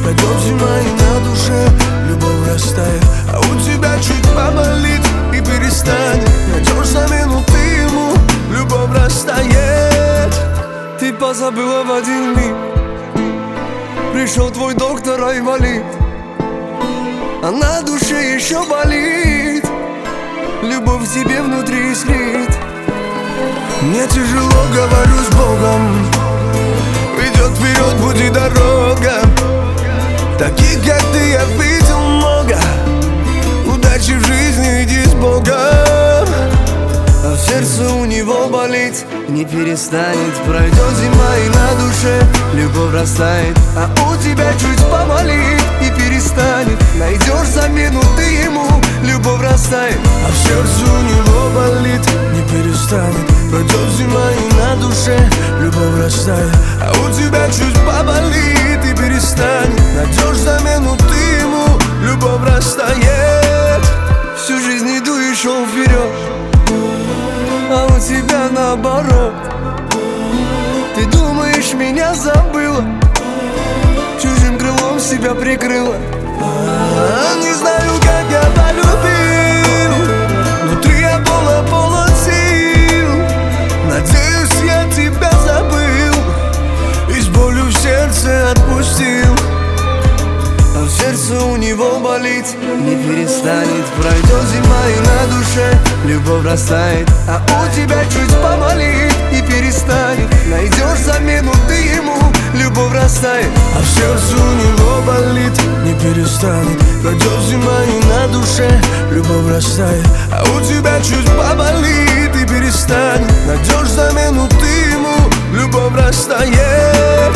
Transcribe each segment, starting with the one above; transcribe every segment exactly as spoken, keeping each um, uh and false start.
Пройдет зима и на душе любовь растает, а у тебя чуть поболит и перестанет. Найдешь замену ты ему, любовь растает. Ты позабыла в один миг, пришел твой доктор Айвалид, а на душе еще болит, любовь в тебе внутри искрит. Мне тяжело, говорю с Богом, идет вперед, будет дорога. Таких, как ты, я видел много. Удачи в жизни, иди с Богом. А в сердце у него болит, не перестанет. Пройдет зима и на душе любовь растает, а у тебя чуть поболит и перестанет. Найдешь замену ты ему, любовь растает, а в сердце у него болит, не перестанет. Пройдет зима и на душе любовь растает, а у тебя чуть поболит и перестанет. Найдешь замену ты ему, любовь растает. Всю жизнь иду и шел вперед, а у тебя наоборот. Ты думаешь, меня забыла, чужим крылом себя прикрыла. А, не знаю, как я полюбил, внутри я полон, полон сил. Надеюсь, я тебя забыл и с болью в сердце отпустил. А в сердце у него болит, не перестанет. Пройдет зима и на душе любовь растает, а у тебя чуть поболит и перестанет. Найдешь замену ты ему, любовь растает, а в сердце у него болит, не перестанет. Пройдет зима и на душе любовь растает, а у тебя чуть поболит и перестанет. Найдешь замену ты ему, любовь растает.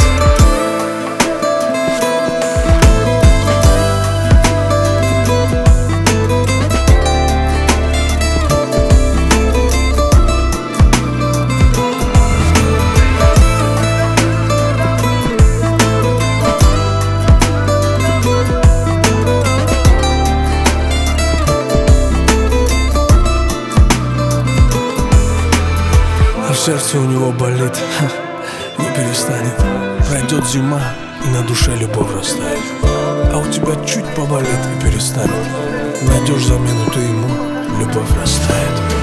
А в сердце у него болит, не перестанет. Пройдет зима и на душе любовь растает, а у тебя чуть поболит и перестанет. Найдешь замену ты ему, любовь растает.